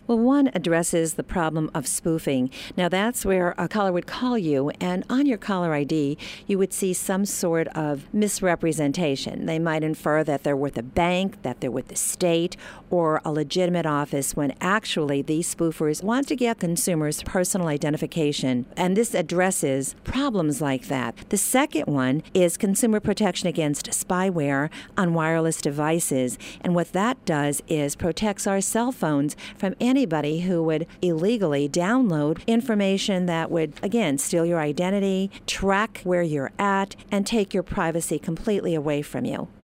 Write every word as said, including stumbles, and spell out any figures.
Well, one addresses the problem of spoofing. Now, that's where a caller would call you, and on your caller I D, you would see some sort of misrepresentation. They might infer that they're with a bank, that they're with the state, or a legitimate office, when actually these spoofers want to get consumers' personal identification, and this addresses problems like that. The second one is consumer protection against spyware on wireless devices, and what that does is protects our cell phones from any anybody who would illegally download information that would, again, steal your identity, track where you're at, and take your privacy completely away from you.